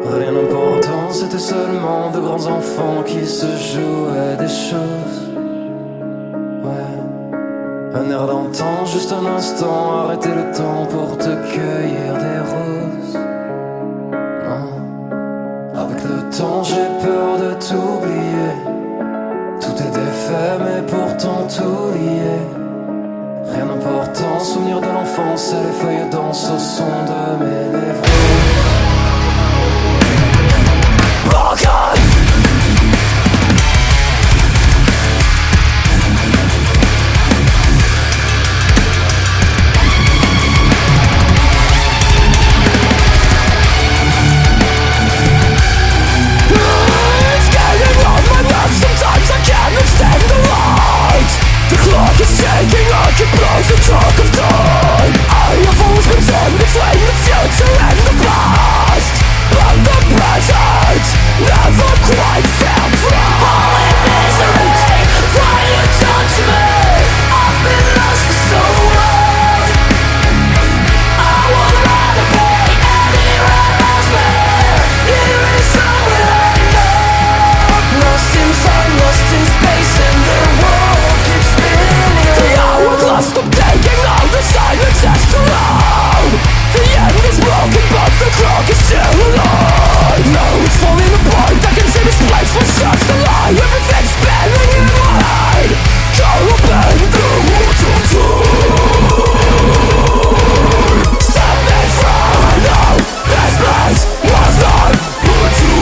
Rien d'important, c'était seulement de grands enfants qui se jouaient des choses. Ouais, un air d'antan, juste un instant, arrêter le temps pour te cueillir des roses. Non, avec le temps j'ai peur de t'oublier. Tout est défait mais pourtant tout lié. Rien d'important, souvenir de l'enfance et les feuilles dansent au son de mes lèvres. The talk of time. I have always been torn between the future and the past, but the present never quite felt right. All in misery, why you done to me? I've been lost for so long. I would rather be anywhere else, but here is somewhere I know. Lost in time, lost in space, and the world keeps spinning. The hourglass stopped taking all the silence has to loud. The end is broken but the clock is still alive. Now it's falling apart, I can see this place was just a lie. Everything's spinning in my head. Go open the world of time. Stop me from I know this place was not put to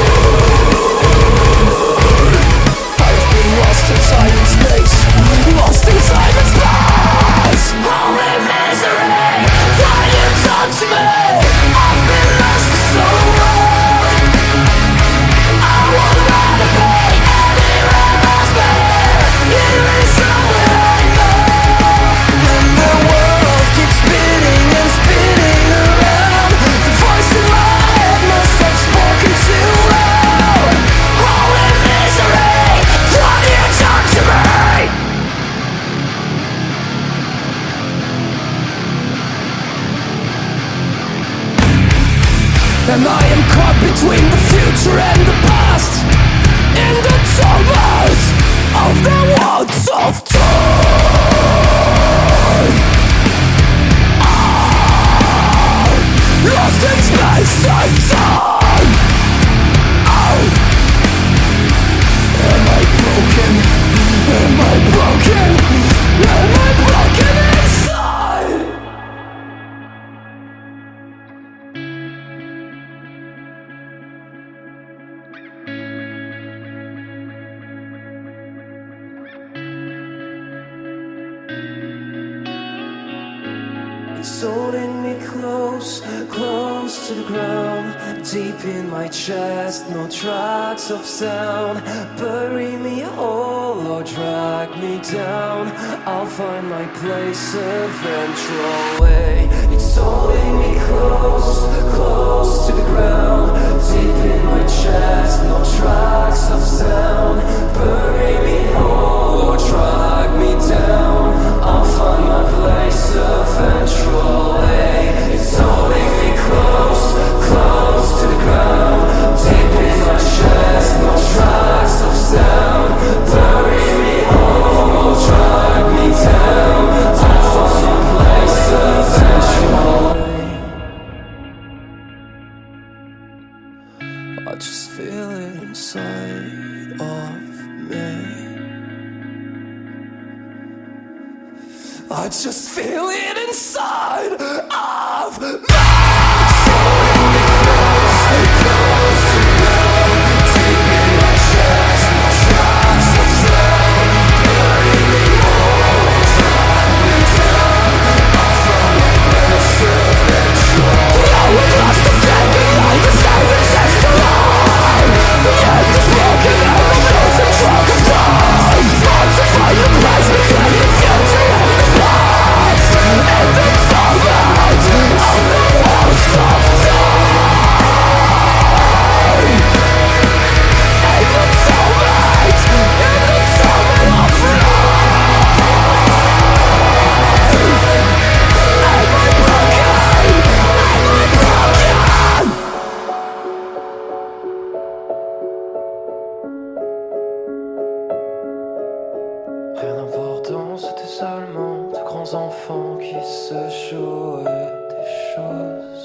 bed. I've been lost in time and space, lost in time and space. Only misery, why you done to me? I've been lost for so long. I would rather be anywhere else, but here is somewhere I know. And the world keeps spinning and spinning around. The voice in my head must have spoken too loud. Only misery, why you done to me? And I am caught between the future and the past, in the tumult of the woods of time. Lost in space and time. Oh, am I broken? Am I broken? Am I broken inside? It's holding me close, close to the ground. Deep in my chest, no tracks of sound. Bury me whole or drag me down. I'll find my place eventually. It's holding me close, close to the ground. Deep in my chest, no tracks of sound. Bury me whole or drag me down. I'll find my place eventually. It's holding me close, close to the ground. Deep in my chest, no tracks of sound. Bury me home or drag me down. I'll find my place eventually. I just feel it inside of me. I just feel it inside of me. And the torment of the enfant qui se jouait des choses.